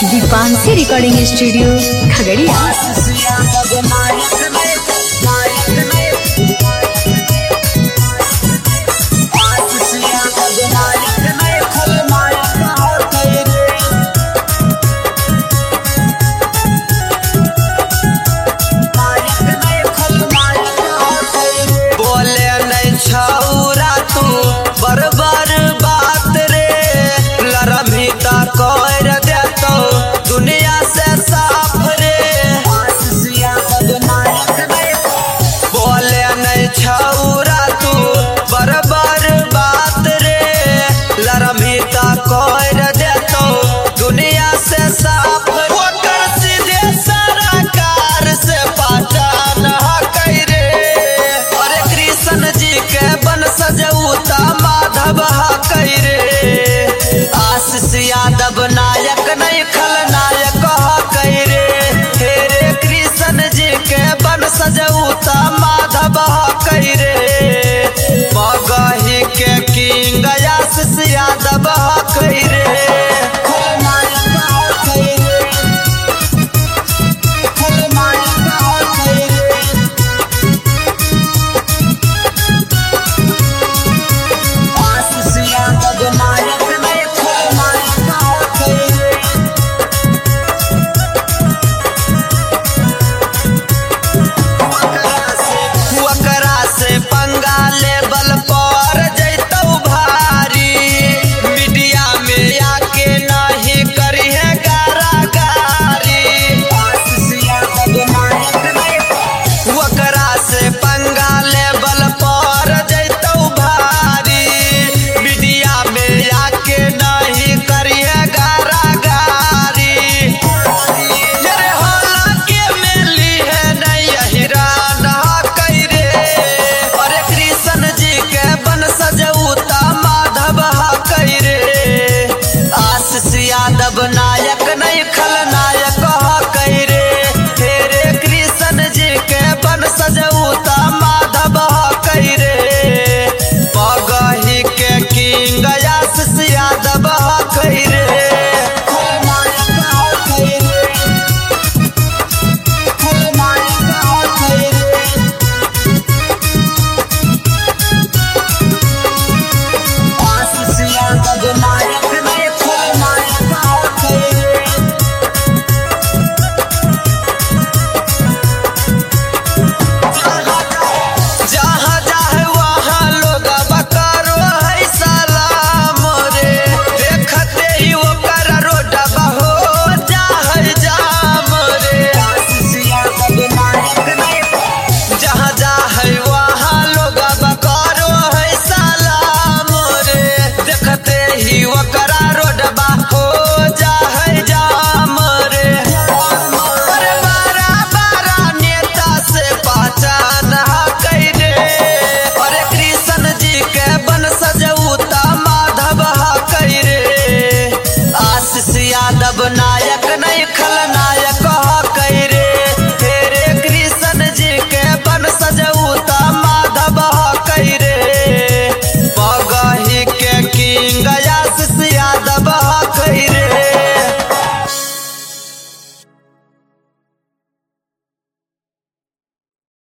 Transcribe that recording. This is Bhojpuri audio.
Deepanshi recording studio Khagaria. दुनिया से साफ रे बोले नहीं छौरा तू बरबर बात रे लरमिता कोर देतो दुनिया से साफ ओकर सीधे सरकार से पहचान हकै रे। अरे कृष्ण जी के बन सजौता माधव हकै रे। आशीष यादव नायक नहीं खलनायक हकै रे। हे रे कृष्ण जी के बन सजौता माधव हकै रे। बगही के किंग आशीष यादव हकै रे। यादव नायक नहीं खलनायक हकै रे। हे रे कृष्ण जी के बन सजौता माधव हकै रे। बगही के किंग आशीष यादव हकै रे। ही वकर